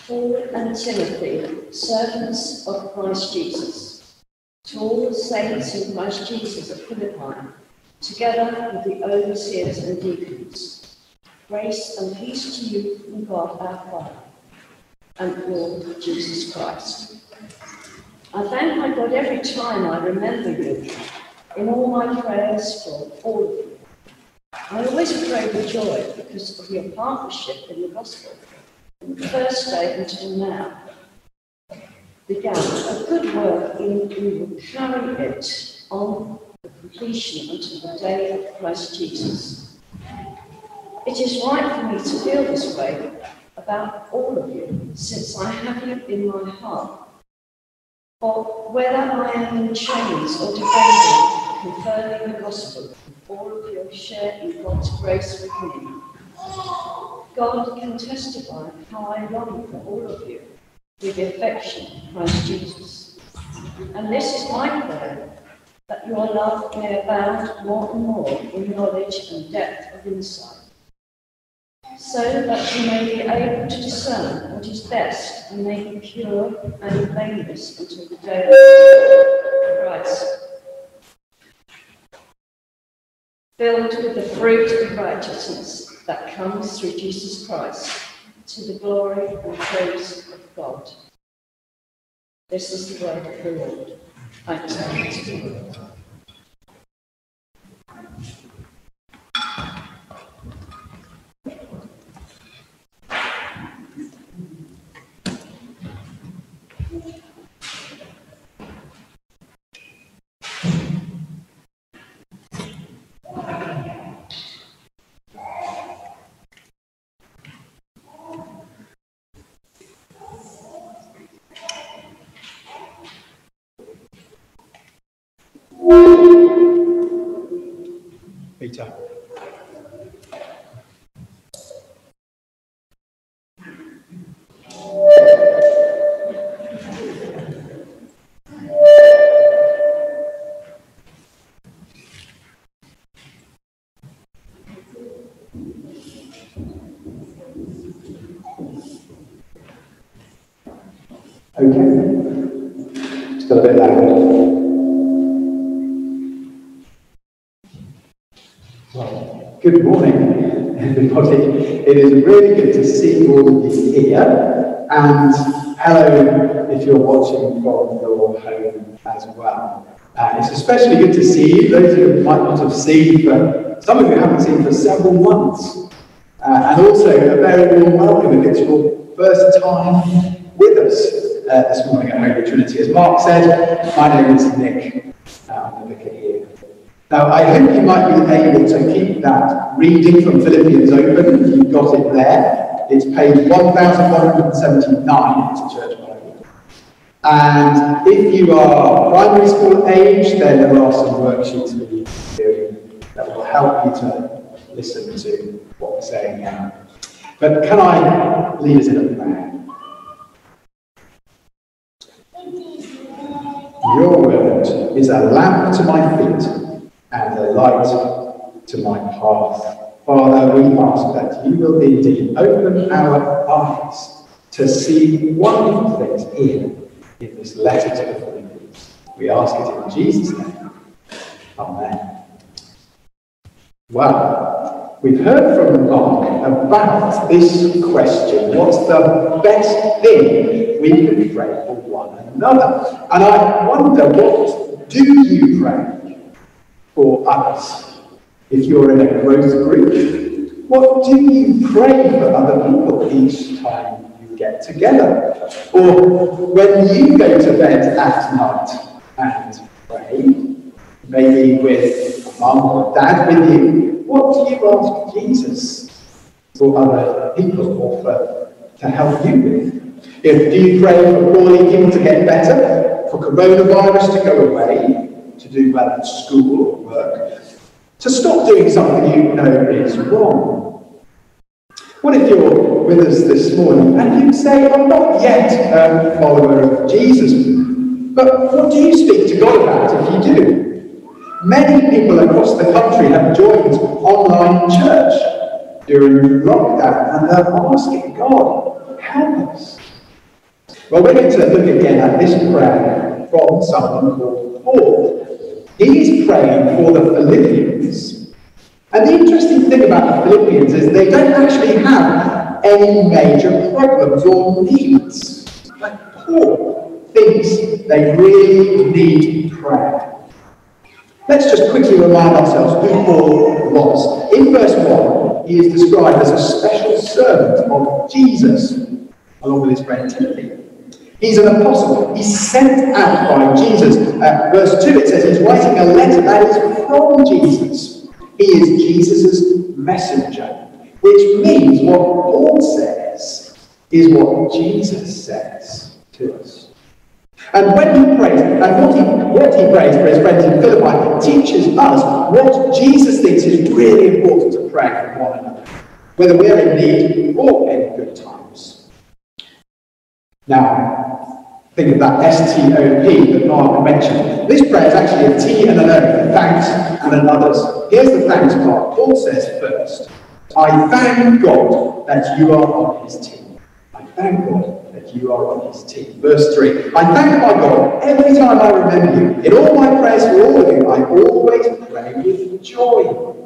Paul and Timothy, servants of Christ Jesus, to all the saints in Christ Jesus at Philippi, together with the overseers and deacons, grace and peace to you from God our Father and Lord Jesus Christ. I thank my God every time I remember you in all my prayers for all of you. I always pray with joy because of your partnership in the gospel. From the first day until now, began a good work in you will carry it on the completion until the day of Christ Jesus. It is right for me to feel this way about all of you, since I have you in my heart. For whether I am in chains or defending, confirming the gospel, all of you share in God's grace with me. God can testify how I long for all of you with the affection of Christ Jesus. And this is my prayer, that your love may abound more and more in knowledge and depth of insight, so that you may be able to discern what is best and may be pure and blameless until the day of Christ, filled with the fruit of righteousness that comes through Jesus Christ, to the glory and praise of God. This is the word of the Lord. Thanks be to the Lord. Peter. Okay. It's got a bit loud. Well, good morning, everybody. It is really good to see all of you here. And hello if you're watching from your home as well. It's especially good to see you, those of you who might not have seen, but some of you haven't seen for several months. And also a very warm welcome if it's your first time with us this morning at Holy Trinity. As Mark said, my name is Nick. I'm the vicar here. Now, I hope you might be able to keep that reading from Philippians open if you've got it there. It's page 1179, it's a church Bible. And if you are primary school age, then there are some worksheets for you to do that will help you to listen to what we're saying now. But can I lead us in a prayer? Your word is a lamp to my feet and a light to my path. Father, we ask that you will indeed open our eyes to see wonderful things here in this letter to the Philippians. We ask it in Jesus' name. Amen. Well, we've heard from Mark about this question: what's the best thing we can pray for one another? And I wonder, what do you pray for others? If you're in a growth group, what do you pray for other people each time you get together? Or when you go to bed at night and pray, maybe with mum or dad with you, what do you ask Jesus for other people or to help you with? Do you pray for poorly people to get better, for coronavirus to go away, to do well at school or work, to stop doing something you know is wrong? What if you're with us this morning and you say, I'm not yet a follower of Jesus, but what do you speak to God about if you do? Many people across the country have joined online church during lockdown and they're asking God, help us. Well, we're going to look again at this prayer from someone called Paul. He's praying for the Philippians. And the interesting thing about the Philippians is they don't actually have any major problems or needs. But Paul thinks they really need prayer. Let's just quickly remind ourselves who Paul was. In verse 1, he is described as a special servant of Jesus, along with his friend Timothy. He's an apostle. He's sent out by Jesus. Verse 2, it says he's writing a letter that is from Jesus. He is Jesus' messenger, which means what Paul says is what Jesus says to us. And when he prays, and what he prays for his friends in Philippi teaches us what Jesus thinks is really important to pray for one another, whether we're in need or in good times. Now, think of that STOP that Mark mentioned. This prayer is actually a T and an O, thanks and an others. Here's the thanks part. Paul says first, I thank God that you are on his team. I thank God that you are on his team. Verse 3, I thank my God every time I remember you. In all my prayers for all of you, I always pray with joy.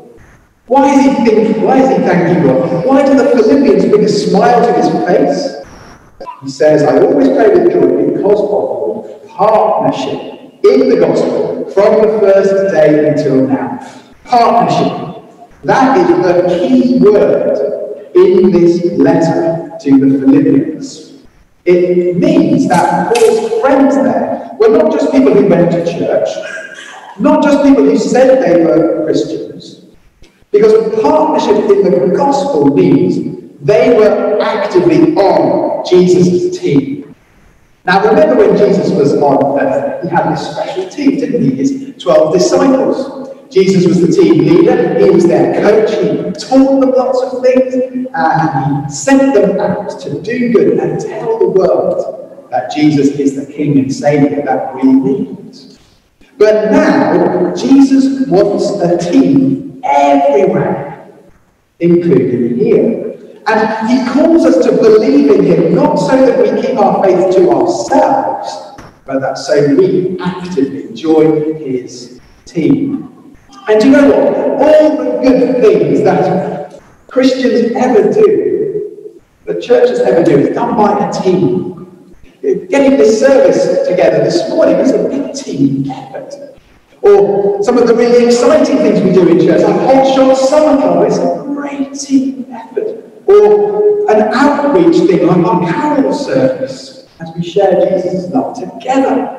Why is he thanking God? Why do the Philippians bring a smile to his face? He says, I always pray with joy because of partnership in the gospel from the first day until now. Partnership. That is the key word in this letter to the Philippians. It means that Paul's friends there were not just people who went to church, not just people who said they were Christians, because partnership in the gospel means they were actively on Jesus' team. Now remember when Jesus was on earth, he had this special team, didn't he? His 12 disciples. Jesus was the team leader, he was their coach, he taught them lots of things, and he sent them out to do good and tell the world that Jesus is the King and Saviour that we need. But now, Jesus wants a team everywhere, including here. And he calls us to believe in him, not so that we keep our faith to ourselves, but that so we actively join his team. And do you know what? All the good things that Christians ever do, that churches ever do, is done by a team. Getting this service together this morning is a big team effort. Or some of the really exciting things we do in church, like Hot Shot Summer Club, is a great team effort. Or an outreach thing like our carol service, as we share Jesus' love together.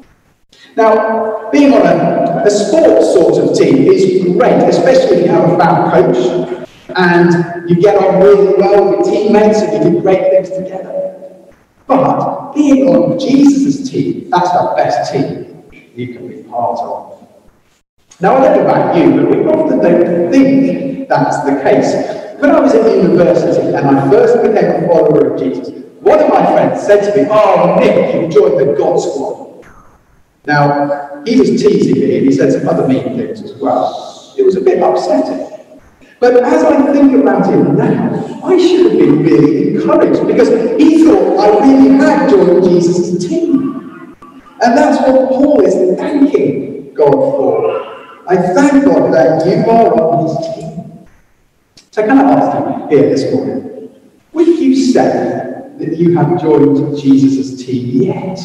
Now, being on a sports sort of team is great, especially if you have a fan coach and you get on really well with your teammates and you do great things together. But being on Jesus' team, that's the best team you can be part of. Now, I don't know about you, but we often don't think that's the case. When I was at university and I first became a follower of Jesus, one of my friends said to me, "Oh, Nick, you joined the God Squad." Now, he was teasing me and he said some other mean things as well. It was a bit upsetting. But as I think about it now, I should have been really encouraged because he thought I really had joined Jesus' team. And that's what Paul is thanking God for. I thank God that you are on his team. So can I ask you here this morning, would you say that you have joined Jesus' team yet?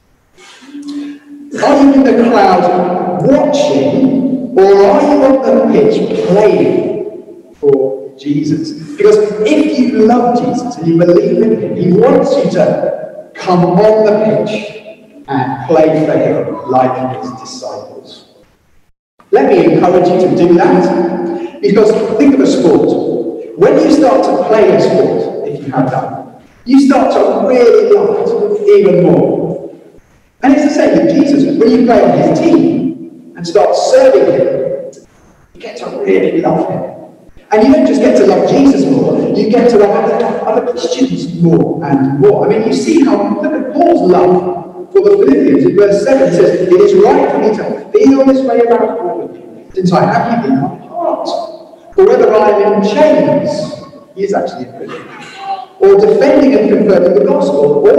Are you in the crowd watching, or are you on the pitch playing for Jesus? Because if you love Jesus and you believe in him, he wants you to come on the pitch and play for him like his disciples. Let me encourage you to do that, because think of a sport. When you start to play a sport, if you have done, you start to really love it even more. And it's the same with Jesus. When you play on his team and start serving him, you get to really love him. And you don't just get to love Jesus more, you get to love other Christians more and more. I mean, you see look at Paul's love for the Philippians. In verse 7 it says, "It is right for me to feel this way about all of you, since I have you in my heart. For whether I am in chains," he is actually in prison, "or defending and confirming the gospel, all of you can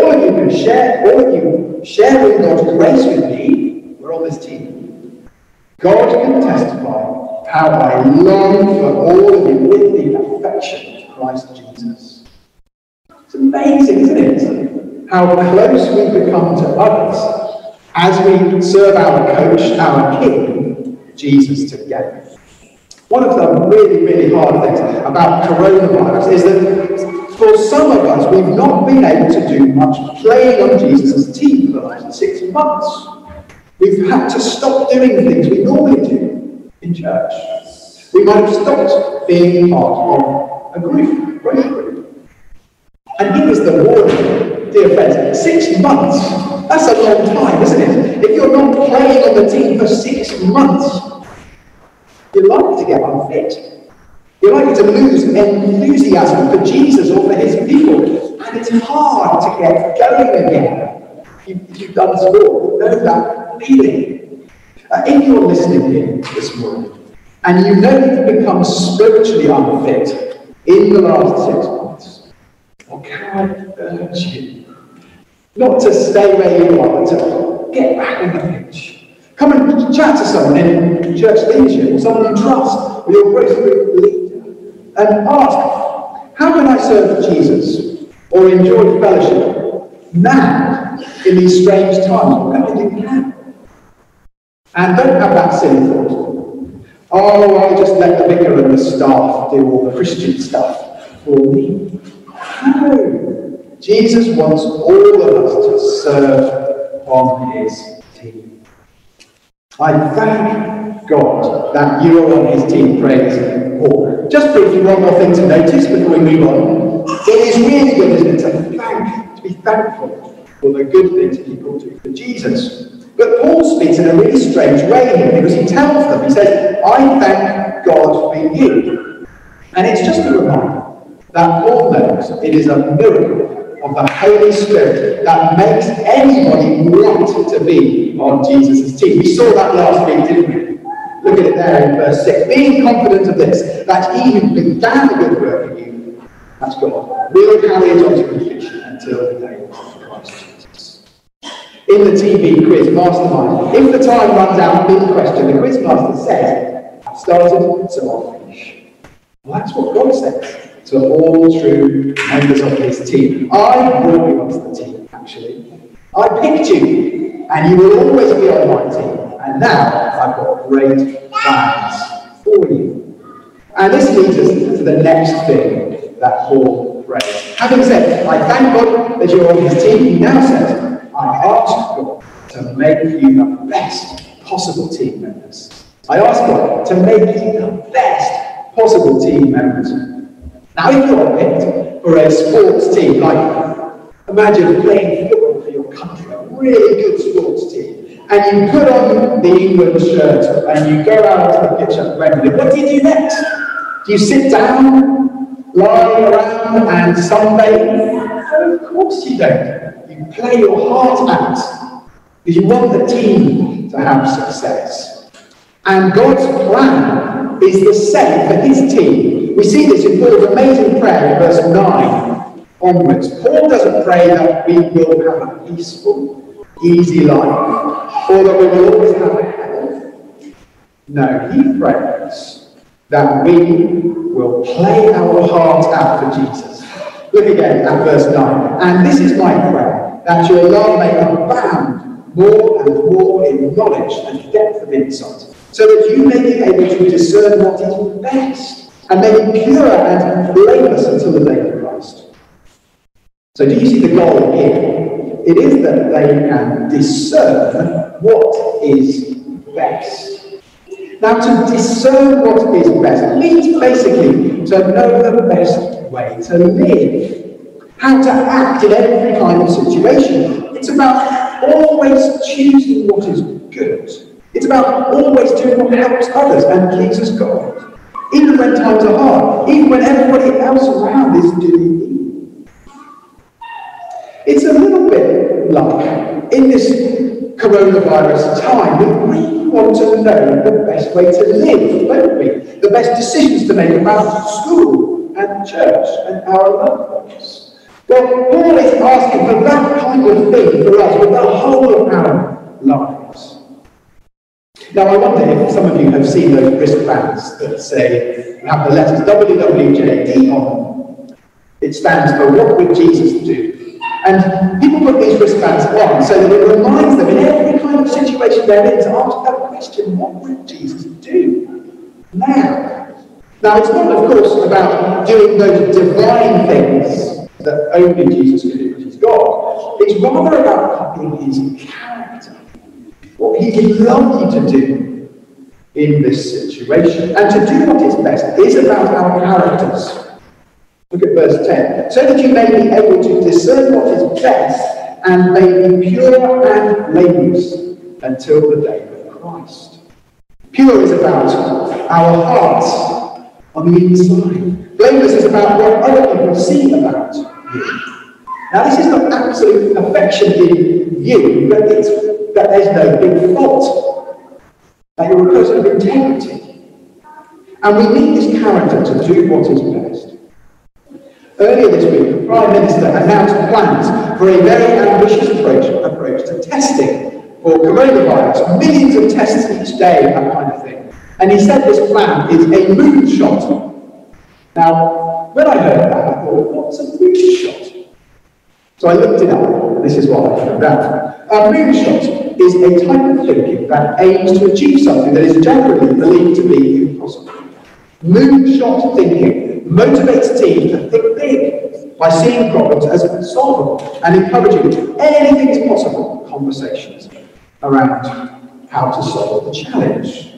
sharing God's grace with me, we're on this team. God can testify how I long for all of you with the affection of Christ Jesus. It's amazing, isn't it? How close we become to others as we serve our coach, our King, Jesus, together. One of the really, really hard things about coronavirus is that for some of us, we've not been able to do much playing on Jesus' team for the last 6 months. We've had to stop doing things we normally do in church. We might have stopped being part of a group, growth group. And here's the warning, dear friends, 6 months, that's a long time, isn't it? If you're not playing on the team for 6 months, you're likely to get unfit. You're likely to lose enthusiasm for Jesus or for his people. And it's hard to get going again. If you've done sport, you know that feeling. If you're listening here this morning, and you know you've become spiritually unfit in the last 6 months, or can I urge you not to stay where you are, but to get back on the pitch. Come and chat to someone in church leadership, someone you trust, or your growth group leader, and ask, how can I serve Jesus or enjoy fellowship now in these strange times? What can I do now? And don't have that silly thought, oh, I'll just let the vicar and the staff do all the Christian stuff for me. No. Jesus wants all of us to serve on his team. I thank God that you are on his team, praise Paul. Just briefly, one more thing to notice before we move on. It is really good, isn't it, to be thankful for the good things people do for Jesus. But Paul speaks in a really strange way here, because he tells them, he says, I thank God for you. And it's just a reminder that Paul knows it is a miracle of the Holy Spirit that makes anybody want to be on Jesus' team. We saw that last week, didn't we? Look at it there in verse 6. Being confident of this, that he who began the good work in you, that's God, will carry it on to completion until the day of Christ Jesus. In the TV quiz mastermind, if the time runs out mid-question, the quiz master says, I've started, so I'll finish. Well, that's what God says to all true members of his team. I brought you onto the team, actually. I picked you, and you will always be on my team. And now I've got great plans for you. And this leads us to the next thing that Paul prays. Having said, I thank God that you're on his team, he now says, I ask God to make you the best possible team members. I ask God to make you the best possible team members. Now, if you're picked for a sports team, like imagine playing football for your country, a really good sports team, and you put on the England shirt and you go out to the pitch at Wembley, what do you do next? Do you sit down, lie around and sunbathe? No, of course you don't. You play your heart out because you want the team to have success. And God's plan is the same for his team. We see this in Paul's amazing prayer in verse 9 onwards. Paul doesn't pray that we will have a peaceful, easy life, or that we will always have a health. No, he prays that we will play our heart out for Jesus. Look again at verse 9. And this is my prayer, that your love may abound more and more in knowledge and depth of insight, so that you may be able to discern what is best, and may be pure and blameless until the day of Christ. So do you see the goal here? It is that they can discern what is best. Now, to discern what is best means basically to know the best way to live, how to act in every kind of situation. It's about always choosing what is good. It's about always doing what helps others and pleases God. Even when times are hard, even when everybody else around is doing evil. It's a little bit like, in this coronavirus time, we really want to know the best way to live, don't we? The best decisions to make about school and church and our loved ones. Well, Paul is asking for that kind kind of thing for us with the whole of our lives. Now, I wonder if some of you have seen those wristbands that say, have the letters WWJD on them. It stands for What Would Jesus Do? And people put these wristbands on so that it reminds them in every kind of situation they're in to ask that question, what would Jesus do now? Now, it's not, of course, about doing those divine things that only Jesus can do because he's God. It's rather about copying his character. What he would love you to do in this situation. And to do what is best is about our characters. Look at verse 10. So that you may be able to discern what is best and may be pure and blameless until the day of Christ. Pure is about our hearts on the inside. Blameless is about what other people see about you. Now, this is not absolute perfection in you, but it's that there's no big fault. That you're a person of integrity. And we need this character to do what is best. Earlier this week, the Prime Minister announced plans for a very ambitious approach to testing for coronavirus. Millions of tests each day, that kind of thing. And he said this plan is a moonshot. Now, when I heard that, I thought, what's a moonshot? So I looked it up, and this is what I found out. A moonshot is a type of thinking that aims to achieve something that is generally believed to be impossible. Moonshot thinking motivates teams to think big by seeing problems as solvable and encouraging anything is possible conversations around how to solve the challenge.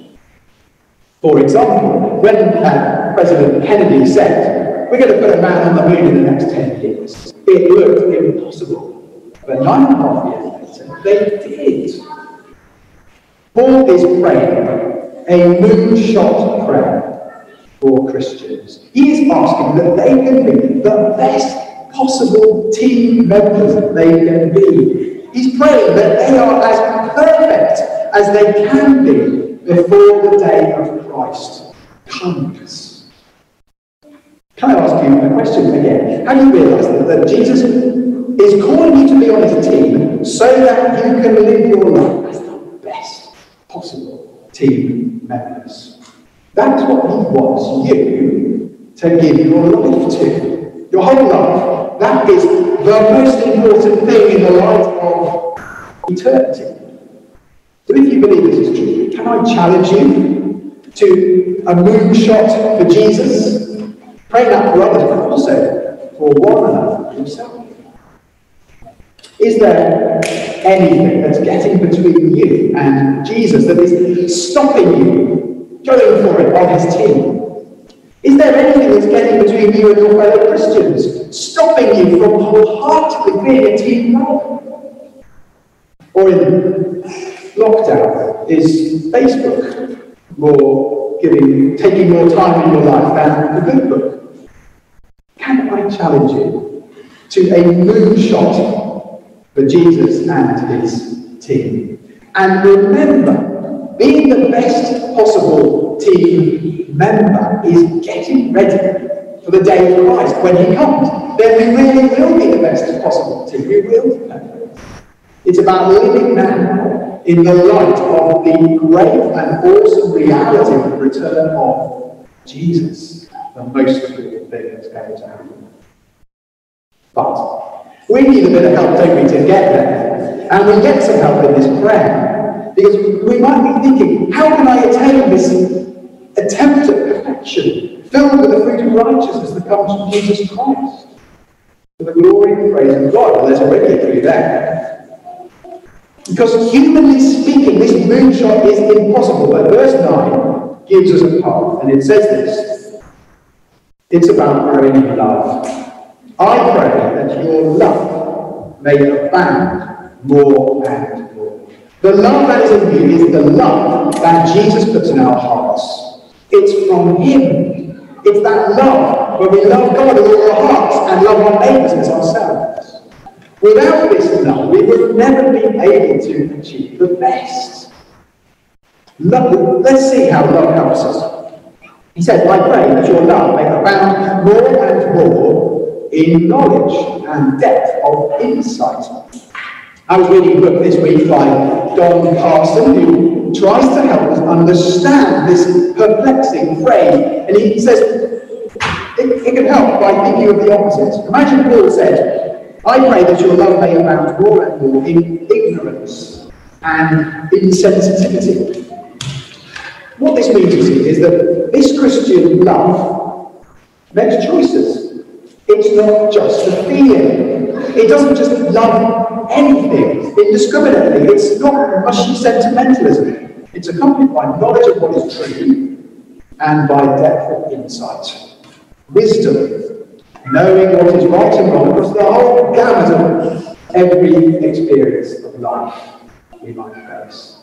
For example, when President Kennedy said, we're going to put a man on the moon in the next 10 years, it looked impossible. But 9.5 years later, they did. Paul is praying a moonshot prayer for Christians. He is asking that they can be the best possible team members that they can be. He's praying that they are as perfect as they can be before the day of Christ comes. Can I ask you a question again? Have you realised that Jesus is calling you to be on his team so that you can live your life as the best possible team members? That's what he wants you to give your life to. Your whole life. That is the most important thing in the light of eternity. So if you believe this is true, can I challenge you to a moonshot for Jesus? Pray that for others, but also for one another, yourself. Is there anything that's getting between you and Jesus that is stopping you going for it on his team? Is there anything that's getting between you and your fellow Christians, stopping you from wholeheartedly being a team member? Or in lockdown, is Facebook taking more time in your life than the good book? Can I challenge you to a moonshot for Jesus and his team? And remember, being the best possible team member is getting ready for the day of Christ when he comes. Then we really will be the best possible team. We will. It's about living now in the light of the great and awesome reality of the return of Jesus, the most important thing that's going to happen. But we need a bit of help, don't we, to get there? And we get some help in this prayer. Because we might be thinking, how can I attain this attempt at perfection, filled with the fruit of righteousness that comes from Jesus Christ? For the glory and praise of God. Well, there's already a clue there. Because humanly speaking, this moonshot is impossible. But verse 9 gives us a path, and it says this. It's about growing in love. I pray that your love may abound more and more. The love that is in you is the love that Jesus puts in our hearts. It's from him. It's that love where we love God with all our hearts and love our neighbours as ourselves. Without this love, we would never be able to achieve the best. Love, let's see how love helps us. He said, I pray that your love may abound more and more in knowledge and depth of insight, I was reading a book this week by Don Carson, who tries to help us understand this perplexing phrase. And he says it can help by thinking of the opposite. Imagine Paul said, I pray that your love may abound more and more in ignorance and insensitivity. What this means, you see, is that this Christian love makes choices. It's not just a feeling. It doesn't just love anything indiscriminately. It's not mushy sentimentalism. It's accompanied by knowledge of what is true and by depth of insight. Wisdom, knowing what is right and wrong across the whole gamut of every experience of life we might face.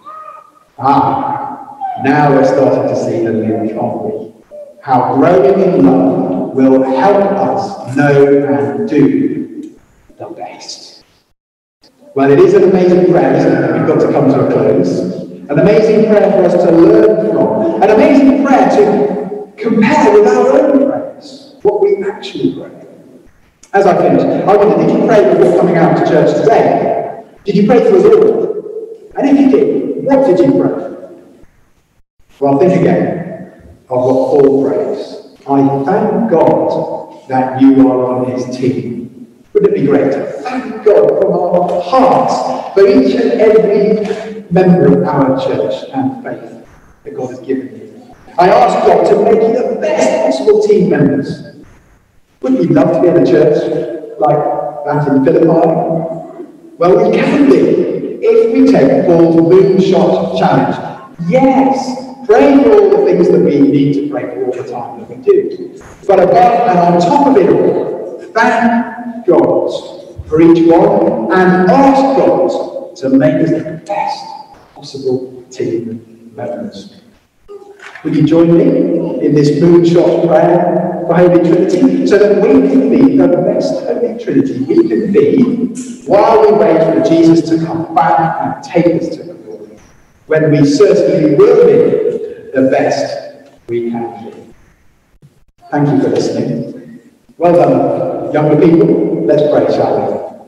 Now we're starting to see the link, aren't we? How growing in love will help us know and do the best. Well, it is an amazing prayer, isn't it? We've got to come to a close. An amazing prayer for us to learn from. An amazing prayer to compare with our own prayers. What we actually pray. As I finish, I wonder, did you pray before coming out to church today? Did you pray for us all? And if you did, what did you pray? Well, think again of what Paul prays. I thank God that you are on his team. Wouldn't it be great to thank God from our hearts for each and every member of our church and faith that God has given you? I ask God to make you the best possible team members. Wouldn't you love to be in a church like that in Philippi? Well, we can be if we take Paul's moonshot challenge. Yes! Pray for all the things that we need to pray for all the time that we do. But above and on top of it all, thank God for each one and ask God to make us the best possible team members. Will you join me in this moonshot prayer for Holy Trinity so that we can be the best Holy Trinity we can be while we wait for Jesus to come back and take us to glory, when we certainly will be the best we can be. Thank you for listening. Well done, younger people. Let's pray, shall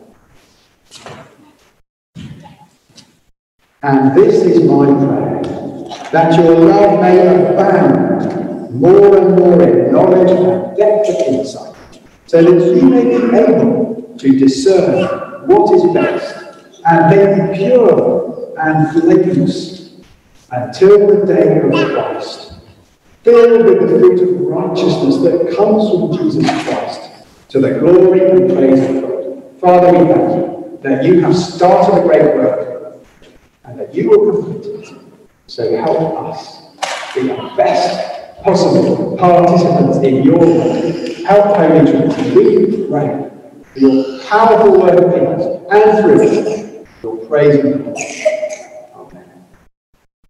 we? And this is my prayer, that your love may abound more and more in knowledge and depth of insight, so that you may be able to discern what is best, and may be pure and blameless until the day of Christ, filled with the fruit of righteousness that comes from Jesus Christ, to the glory and praise of God. Father, we thank you that you have started a great work, and that you will complete it. So help us be the best possible participants in your work. Help Holy Trinity, we pray, for your powerful work in us and through us, your praise and glory.